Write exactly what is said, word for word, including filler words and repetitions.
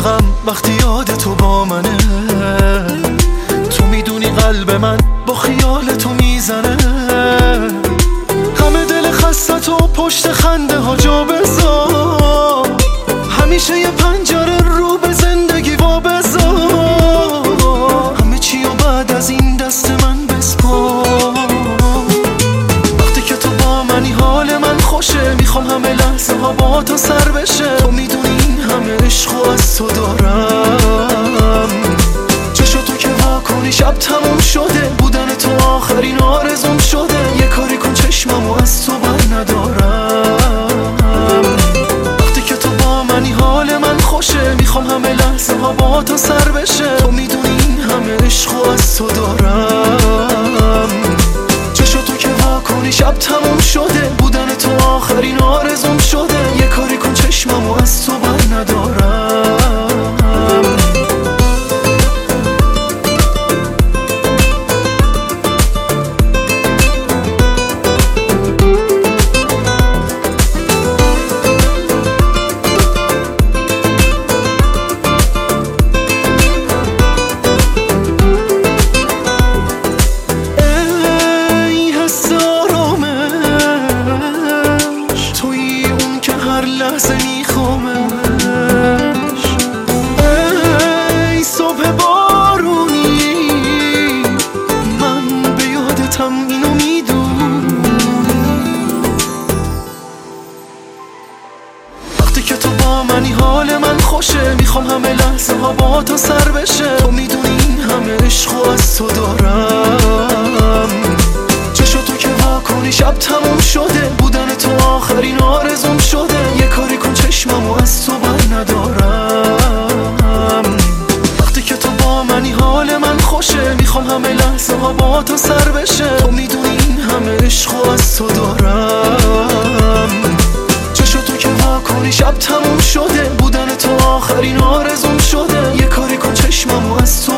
عاشقم وقتی یاد تو با منه. تو میدونی قلب من با خیال تو میزنه. همه دل خسته تو پشت خنده ها جا بذار. همیشه یه پنجره رو به زندگی وا بذار. همه چی و بعد از این دست من بسپار. وقتی که تو با منی حال من خوشه. میخوام همه لحظه ها با تو سر بشه. تو میدونی این همه عشق و از تو دارم. چشو تو که وا کنی شب تموم شده. بودن تو آخرین آرزوم شده. یه کاری کن چشممو از تو بر ندارم. وقتی که تو با منی حال من خوشه. میخوام همه لحظه ها با تو سر بشه. تو میدونی این همه عشق و از تو دارم. چشو تو که وا کنی شب تموم شده. بودن تو آخرین آرزوم شده. یه کاری کن چشممو از تو بر ندارم. لحظه میخوامش. ای صبح بارونی من به یادتم اینو میدونی. وقتی که تو با منی حال من خوشه. میخوام همه لحظه ها با تو سر بشه. تو میدونی این همه عشق و از تو دارم. چشو تو که وا کنی شب تموم شده. بودن تو آخرین آرزوم شده. یه کاری کن چشممو از تو بر ندارم. وقتی که تو با منی حال من خوشه. میخوام همه لحظه ها با تو سر بشه. تو میدونی این همه عشق و از تو دارم. چشو تو که وا کنی شب تموم شده. بودن تو آخرین آرزوم شده. یه کاری کن چشممو از تو